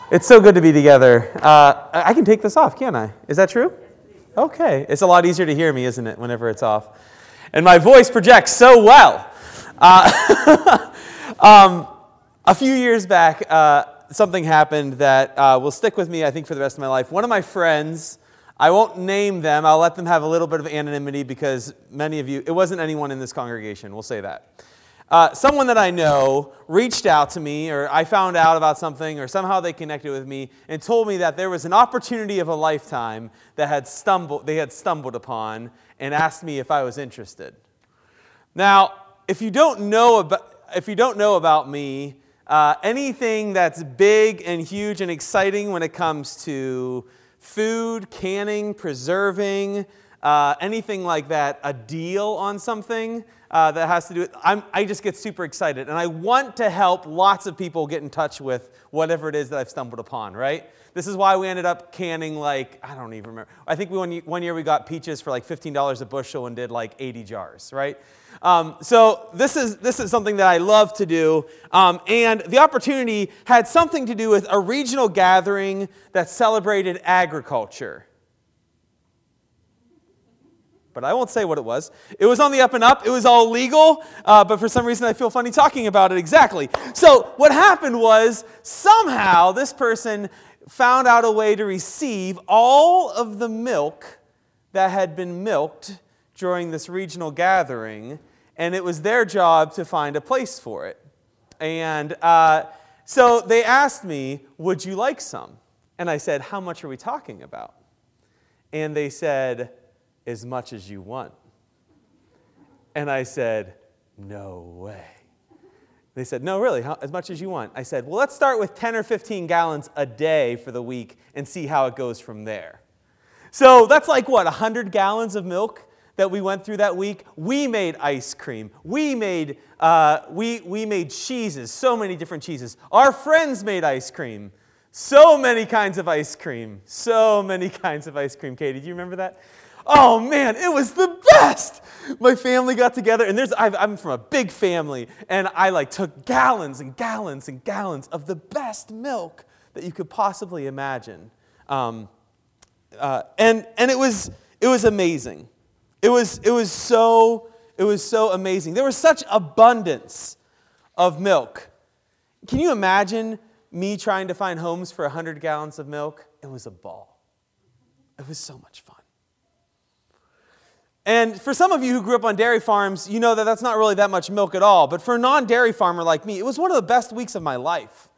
It's so good to be together. I can take this off, can't I? Is that true? Okay. It's a lot easier to hear me, isn't it, whenever it's off? And my voice projects so well. A few years back, something happened that will stick with me, I think, for the rest of my life. One of my friends, I won't name them. I'll let them have a little bit of anonymity because many of you, it wasn't anyone in this congregation, we'll say that. Someone that I know reached out to me, or I found out about something, or somehow they connected with me and told me that there was an opportunity of a lifetime that they had stumbled upon, and asked me if I was interested. Now, if you don't know about me, anything that's big and huge and exciting when it comes to food, canning, preserving, anything like that, a deal on something that has to do with, I just get super excited. And I want to help lots of people get in touch with whatever it is that I've stumbled upon, right? This is why we ended up canning I don't even remember. I think one year we got peaches for like $15 a bushel and did like 80 jars, right? So this is something that I love to do. And the opportunity had something to do with a regional gathering that celebrated agriculture. But I won't say what it was. It was on the up and up. It was all legal, but for some reason I feel funny talking about it exactly. So what happened was somehow this person found out a way to receive all of the milk that had been milked during this regional gathering, and it was their job to find a place for it. And so they asked me, would you like some? And I said, how much are we talking about? And they said, as much as you want. And I said, no way. They said, no, really, as much as you want. I said, well, let's start with 10 or 15 gallons a day for the week and see how it goes from there. So that's like, 100 gallons of milk that we went through that week. We made ice cream. We made cheeses, so many different cheeses. Our friends made ice cream. So many kinds of ice cream. So many kinds of ice cream. Katie, do you remember that? Oh man, it was the best! My family got together, and I'm from a big family, and I took gallons and gallons and gallons of the best milk that you could possibly imagine, and it was amazing. It was so amazing. There was such abundance of milk. Can you imagine me trying to find homes for 100 gallons of milk? It was a ball. It was so much fun. And for some of you who grew up on dairy farms, you know that that's not really that much milk at all. But for a non-dairy farmer like me, it was one of the best weeks of my life.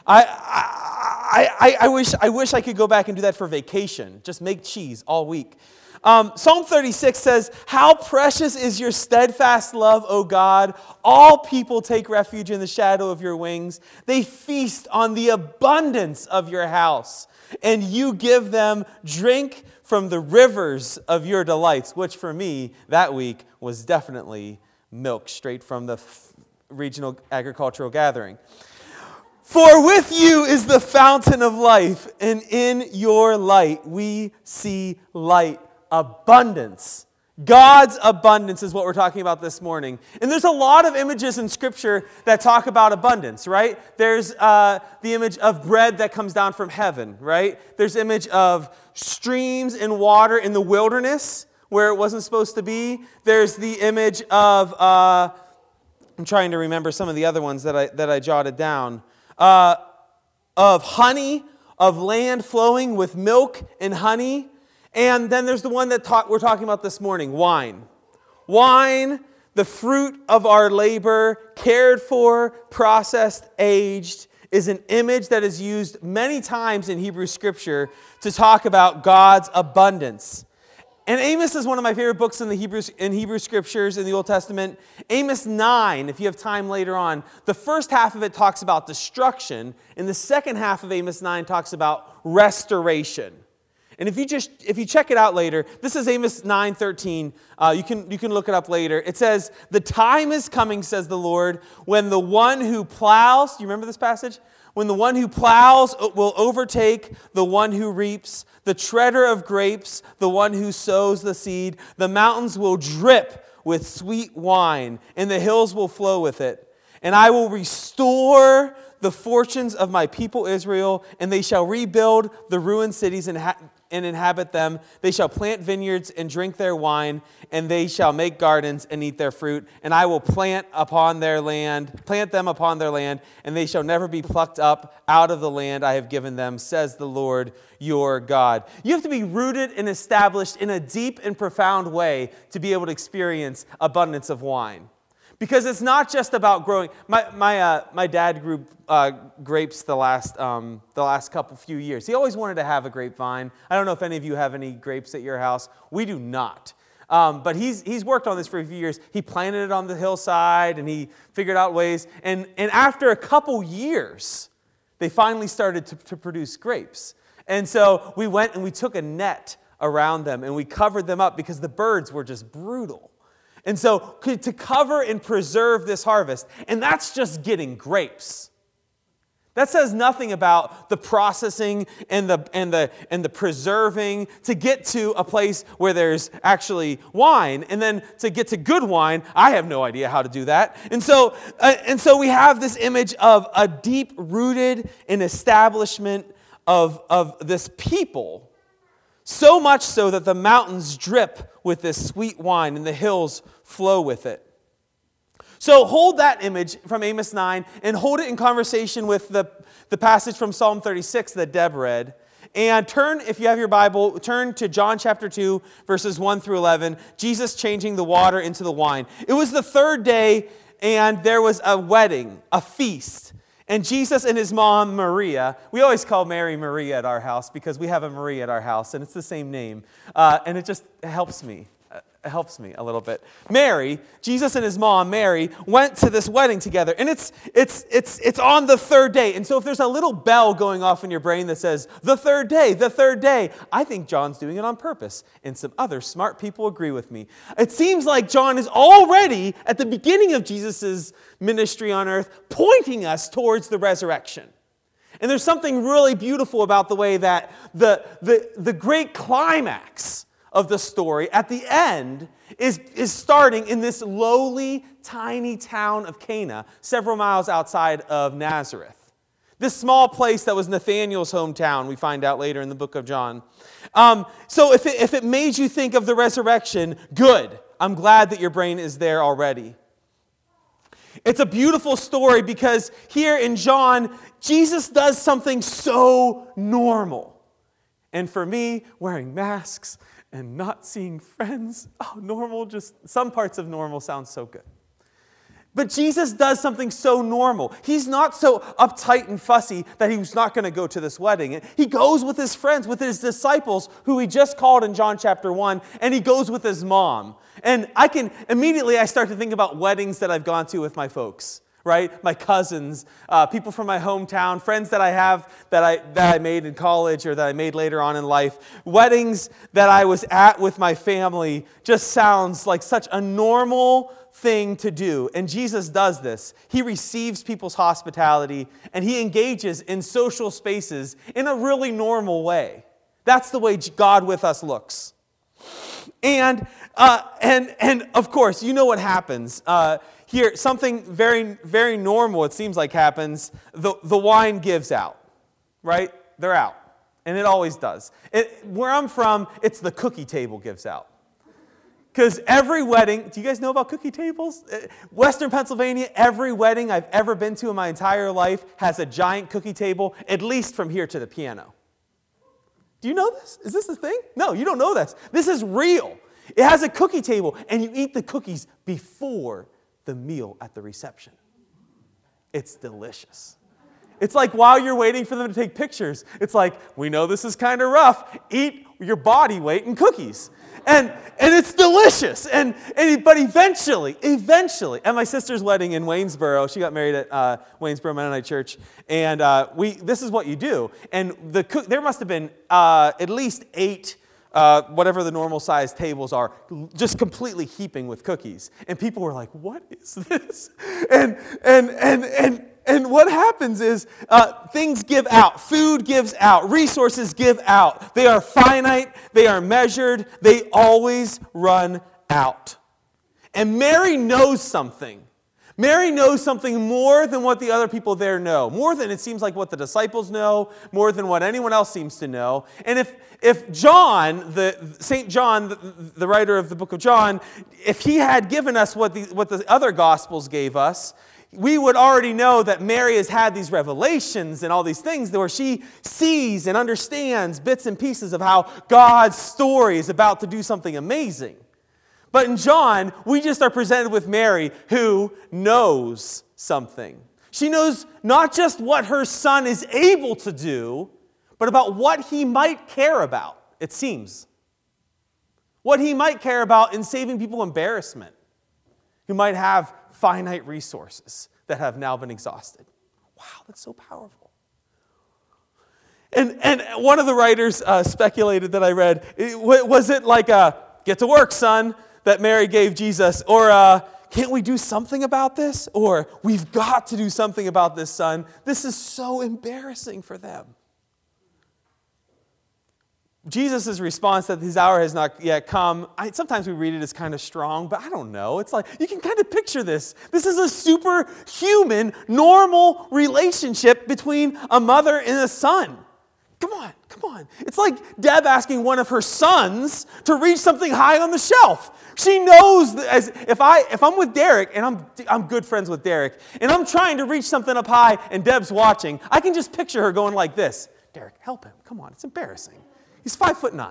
I wish I could go back and do that for vacation. Just make cheese all week. Psalm 36 says, how precious is your steadfast love, O God. All people take refuge in the shadow of your wings. They feast on the abundance of your house, and you give them drink from the rivers of your delights, which for me that week was definitely milk straight from the regional agricultural gathering. For with you is the fountain of life, and in your light we see light. Abundance. God's abundance is what we're talking about this morning. And there's a lot of images in Scripture that talk about abundance, right? There's the image of bread that comes down from heaven, right? There's image of streams and water in the wilderness where it wasn't supposed to be. There's the image of, I'm trying to remember some of the other ones that I jotted down, of honey, of land flowing with milk and honey. And then there's the one that we're talking about this morning, wine. Wine, the fruit of our labor, cared for, processed, aged, is an image that is used many times in Hebrew Scripture to talk about God's abundance. And Amos is one of my favorite books in Hebrew Scriptures in the Old Testament. Amos 9, if you have time later on, the first half of it talks about destruction, and the second half of Amos 9 talks about restoration. And if you check it out later, this is Amos 9:13. You can look it up later. It says, "The time is coming, says the Lord, when the one who plows," do you remember this passage? "When the one who plows will overtake the one who reaps, the treader of grapes, the one who sows the seed. The mountains will drip with sweet wine, and the hills will flow with it. And I will restore the fortunes of my people Israel, and they shall rebuild the ruined cities and inhabit them. They shall plant vineyards and drink their wine, and they shall make gardens and eat their fruit. And I will plant them upon their land, and they shall never be plucked up out of the land I have given them, says the Lord your God. You have to be rooted and established in a deep and profound way to be able to experience abundance of wine. Because it's not just about growing. My dad grew grapes the last few years. He always wanted to have a grapevine. I don't know if any of you have any grapes at your house. We do not. But he's worked on this for a few years. He planted it on the hillside, and he figured out ways. And after a couple years, they finally started to produce grapes. And so we went and we took a net around them, and we covered them up because the birds were just brutal. And so to cover and preserve this harvest, and that's just getting grapes. That says nothing about the processing and the preserving to get to a place where there's actually wine, and then to get to good wine. I have no idea how to do that. And so we have this image of a deep rooted in establishment of this people. So much so that the mountains drip with this sweet wine and the hills flow with it. So hold that image from Amos 9 and hold it in conversation with the passage from Psalm 36 that Deb read. And turn, if you have your Bible, turn to John chapter 2, verses 1 through 11. Jesus changing the water into the wine. It was the third day, and there was a wedding, a feast. And Jesus and his mom, Maria, we always call Mary Maria at our house because we have a Maria at our house, and it's the same name. And it just helps me. It helps me a little bit. Mary, Jesus and his mom, Mary, went to this wedding together. And it's on the third day. And so if there's a little bell going off in your brain that says, the third day, I think John's doing it on purpose. And some other smart people agree with me. It seems like John is already, at the beginning of Jesus' ministry on earth, pointing us towards the resurrection. And there's something really beautiful about the way that the great climax of the story at the end is starting in this lowly, tiny town of Cana, several miles outside of Nazareth. This small place that was Nathanael's hometown, we find out later in the book of John. So if it made you think of the resurrection, good. I'm glad that your brain is there already. It's a beautiful story because here in John, Jesus does something so normal. And for me, wearing masks and not seeing friends, normal, just some parts of normal sound so good. But Jesus does something so normal. He's not so uptight and fussy that he's not going to go to this wedding. He goes with his friends, with his disciples, who he just called in John chapter 1, and he goes with his mom. And I start to think about weddings that I've gone to with my folks, right? My cousins, people from my hometown, friends that I have that I made in college or that I made later on in life. Weddings that I was at with my family just sounds like such a normal thing to do. And Jesus does this. He receives people's hospitality and he engages in social spaces in a really normal way. That's the way God with us looks. And of course, you know what happens. Here, something very, very normal, it seems like, happens. The wine gives out, right? They're out. And it always does. Where I'm from, it's the cookie table gives out. Because every wedding, do you guys know about cookie tables? Western Pennsylvania, every wedding I've ever been to in my entire life has a giant cookie table, at least from here to the piano. Do you know this? Is this a thing? No, you don't know this. This is real. It has a cookie table, and you eat the cookies before the meal at the reception. It's delicious. It's like while you're waiting for them to take pictures, it's like, we know this is kind of rough. Eat your body weight in cookies. And it's delicious. But eventually, at my sister's wedding in Waynesboro, she got married at Waynesboro Mennonite Church, and this is what you do. And there must have been at least 8 whatever the normal size tables are, just completely heaping with cookies. And people were like, what is this? And what happens is things give out. Food gives out. Resources give out. They are finite. They are measured. They always run out. And Mary knows something. Mary knows something more than what the other people there know, more than it seems like what the disciples know, more than what anyone else seems to know. And if John, St. John, the writer of the book of John, if he had given us what the other Gospels gave us, we would already know that Mary has had these revelations and all these things where she sees and understands bits and pieces of how God's story is about to do something amazing. But in John, we just are presented with Mary who knows something. She knows not just what her son is able to do, but about what he might care about, it seems. What he might care about in saving people embarrassment, who might have finite resources that have now been exhausted. Wow, that's so powerful. And one of the writers speculated that I read, was it like a, get to work, son, that Mary gave Jesus, or can't we do something about this? Or we've got to do something about this, son. This is so embarrassing for them. Jesus' response that his hour has not yet come, sometimes we read it as kind of strong, but I don't know. It's like, you can kind of picture this. This is a superhuman, normal relationship between a mother and a son. Come on. It's like Deb asking one of her sons to reach something high on the shelf. She knows that if I'm with Derek, and I'm good friends with Derek, and I'm trying to reach something up high and Deb's watching, I can just picture her going like this. Derek, help him. Come on, it's embarrassing. He's 5'9".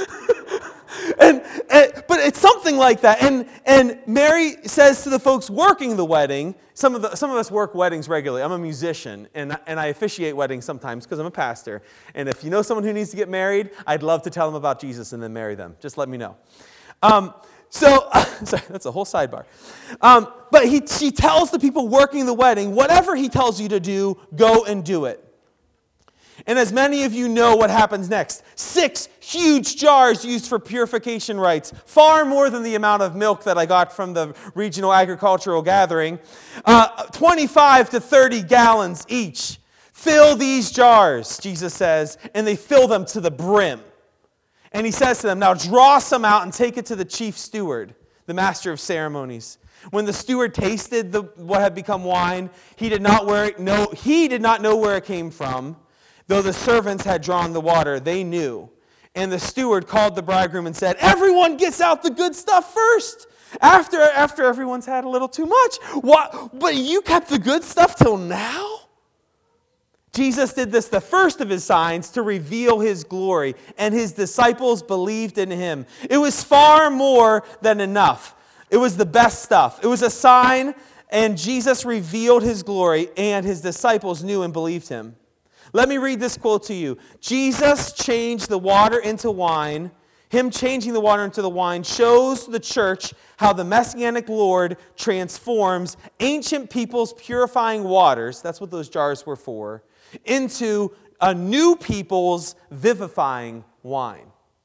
But it's something like that. And Mary says to the folks working the wedding, some of us work weddings regularly. I'm a musician, and I officiate weddings sometimes because I'm a pastor. And if you know someone who needs to get married, I'd love to tell them about Jesus and then marry them. Just let me know. Sorry, that's a whole sidebar. But she tells the people working the wedding, whatever he tells you to do, go and do it. And as many of you know what happens next, 6 huge jars used for purification rites, far more than the amount of milk that I got from the regional agricultural gathering, 25 to 30 gallons each. Fill these jars, Jesus says, and they fill them to the brim. And he says to them, now draw some out and take it to the chief steward, the master of ceremonies. When the steward tasted what had become wine, he did not know where it came from. Though the servants had drawn the water, they knew. And the steward called the bridegroom and said, everyone gets out the good stuff first. After everyone's had a little too much. What? But you kept the good stuff till now? Jesus did this, the first of his signs, to reveal his glory. And his disciples believed in him. It was far more than enough. It was the best stuff. It was a sign, and Jesus revealed his glory, and his disciples knew and believed him. Let me read this quote to you. Jesus changed the water into wine. Him changing the water into the wine shows the church how the Messianic Lord transforms ancient people's purifying waters, that's what those jars were for, into a new people's vivifying wine.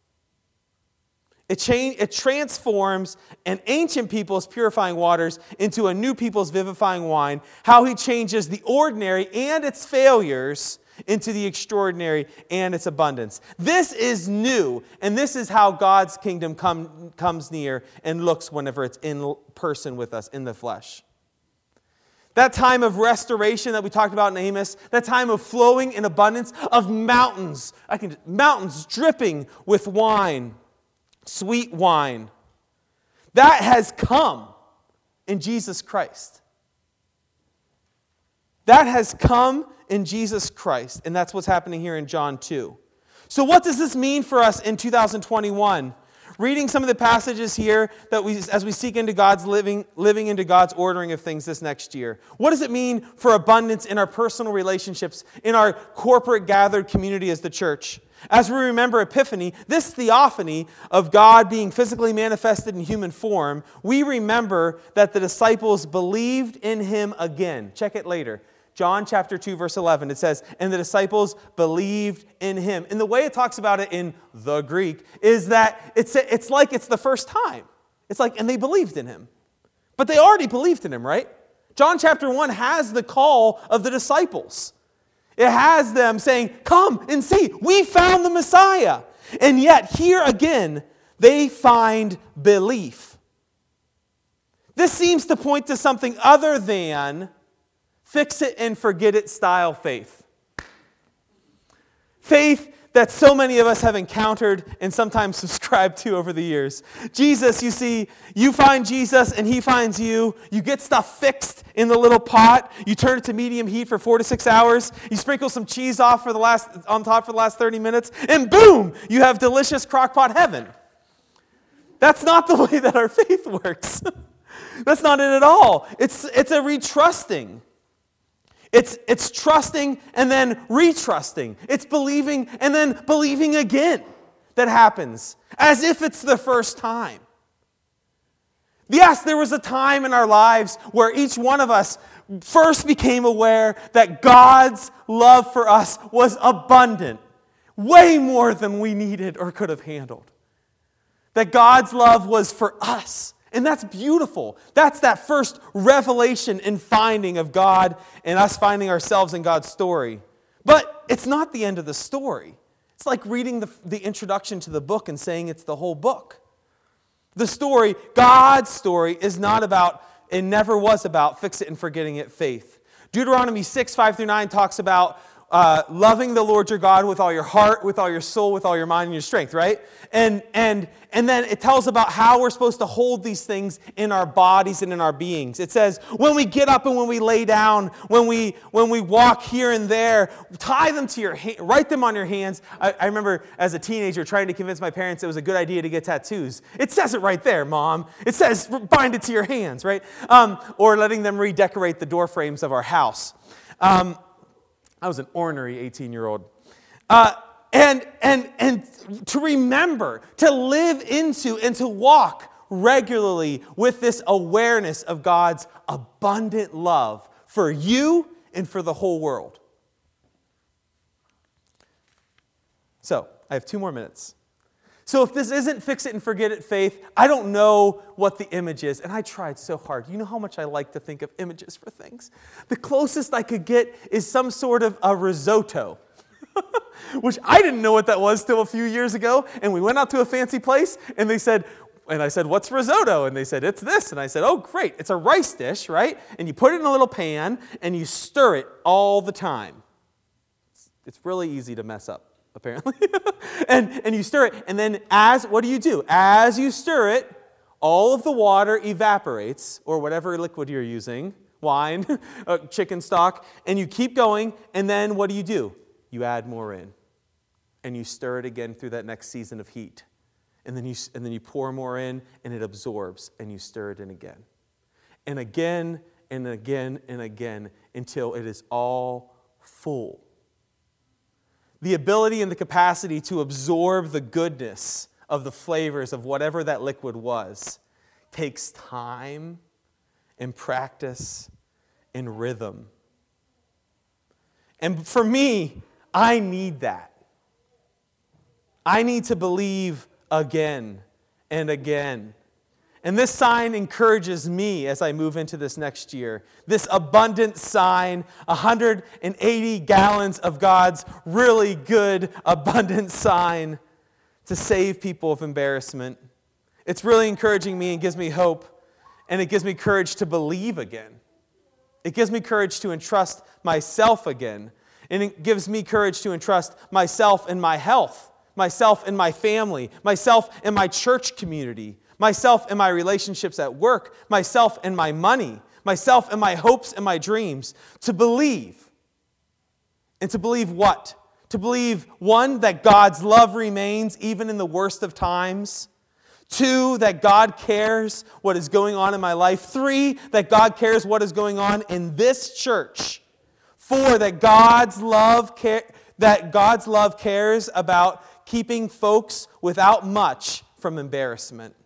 It transforms an ancient people's purifying waters into a new people's vivifying wine. How he changes the ordinary and its failures into the extraordinary and its abundance. This is new, and this is how God's kingdom comes near and looks whenever it's in person with us, in the flesh. That time of restoration that we talked about in Amos, that time of flowing in abundance of mountains dripping with wine, sweet wine, that has come in Jesus Christ. That has come in Jesus Christ, and that's what's happening here in John 2. So what does this mean for us in 2021? Reading some of the passages here as we seek into God's living into God's ordering of things this next year. What does it mean for abundance in our personal relationships, in our corporate gathered community as the church? As we remember Epiphany, this theophany of God being physically manifested in human form, we remember that the disciples believed in him again. Check it later. John chapter 2, verse 11, it says, and the disciples believed in him. And the way it talks about it in the Greek is that it's like it's the first time. It's like, and they believed in him. But they already believed in him, right? John chapter 1 has the call of the disciples. It has them saying, come and see, we found the Messiah. And yet, here again, they find belief. This seems to point to something other than fix it and forget it style faith. Faith that so many of us have encountered and sometimes subscribed to over the years. Jesus, you see, you find Jesus and he finds you. You get stuff fixed in the little pot. You turn it to medium heat for 4 to 6 hours. You sprinkle some cheese on top for the last 30 minutes. And boom, you have delicious crockpot heaven. That's not the way that our faith works. That's not it at all. It's a retrusting. It's trusting and then retrusting. It's believing and then believing again that happens, as if it's the first time. Yes, there was a time in our lives where each one of us first became aware that God's love for us was abundant, way more than we needed or could have handled. That God's love was for us. And that's beautiful. That's that first revelation and finding of God and us finding ourselves in God's story. But it's not the end of the story. It's like reading the introduction to the book and saying it's the whole book. The story, God's story, is not about, and never was about, fix it and forgetting it faith. Deuteronomy 6, 5-9 talks about loving the Lord your God with all your heart, with all your soul, with all your mind and your strength, right? And then it tells about how we're supposed to hold these things in our bodies and in our beings. It says, when we get up and when we lay down, when we walk here and there, tie them to your hand, write them on your hands. I remember as a teenager trying to convince my parents it was a good idea to get tattoos. It says it right there, Mom. It says bind it to your hands, right? Or letting them redecorate the door frames of our house. I was an ornery 18-year-old. And to remember, to live into, and to walk regularly with this awareness of God's abundant love for you and for the whole world. So, I have 2 more minutes. So if this isn't fix it and forget it faith, I don't know what the image is. And I tried so hard. You know how much I like to think of images for things? The closest I could get is some sort of a risotto, which I didn't know what that was till a few years ago. And we went out to a fancy place and I said, what's risotto? And they said, it's this. And I said, oh, great. It's a rice dish, right? And you put it in a little pan and you stir it all the time. It's really easy to mess up, apparently. and you stir it, and then what do you do? As you stir it, all of the water evaporates, or whatever liquid you're using, wine, chicken stock, and you keep going, and then what do? You add more in, and you stir it again through that next season of heat. And then you pour more in, and it absorbs, and you stir it in again. And again, and again, and again, until it is all full. The ability and the capacity to absorb the goodness of the flavors of whatever that liquid was takes time and practice and rhythm. And for me, I need that. I need to believe again and again. And this sign encourages me as I move into this next year. This abundant sign, 180 gallons of God's really good, abundant sign to save people of embarrassment. It's really encouraging me and gives me hope. And it gives me courage to believe again. It gives me courage to entrust myself again. And it gives me courage to entrust myself and my health, myself and my family, myself and my church community, myself and my relationships at work, myself and my money, myself and my hopes and my dreams, to believe. And to believe what? To believe, 1, that God's love remains even in the worst of times. 2, that God cares what is going on in my life. 3, that God cares what is going on in this church. 4, that God's love cares about keeping folks without much from embarrassment.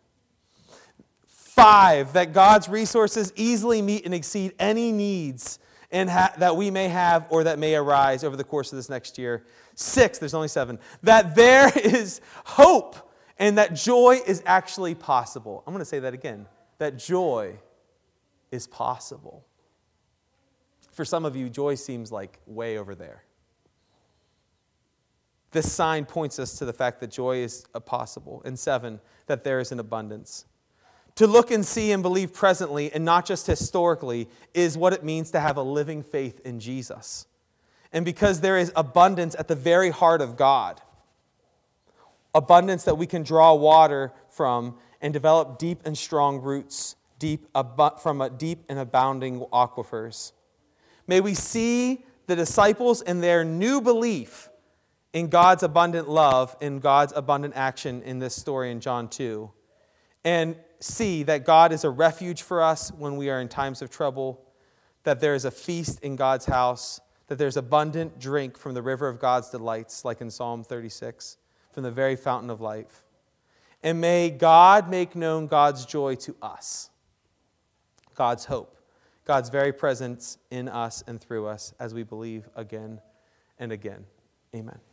5, that God's resources easily meet and exceed any needs that we may have or that may arise over the course of this next year. 6, there's only 7, that there is hope and that joy is actually possible. I'm going to say that again, that joy is possible. For some of you, joy seems like way over there. This sign points us to the fact that joy is possible. And 7, that there is an abundance. To look and see and believe presently and not just historically is what it means to have a living faith in Jesus. And because there is abundance at the very heart of God, abundance that we can draw water from and develop deep and strong roots from a deep and abounding aquifers. May we see the disciples in their new belief in God's abundant love, in God's abundant action in this story in John 2, and see that God is a refuge for us when we are in times of trouble, that there is a feast in God's house, that there's abundant drink from the river of God's delights, like in Psalm 36, from the very fountain of life. And may God make known God's joy to us, God's hope, God's very presence in us and through us as we believe again and again. Amen.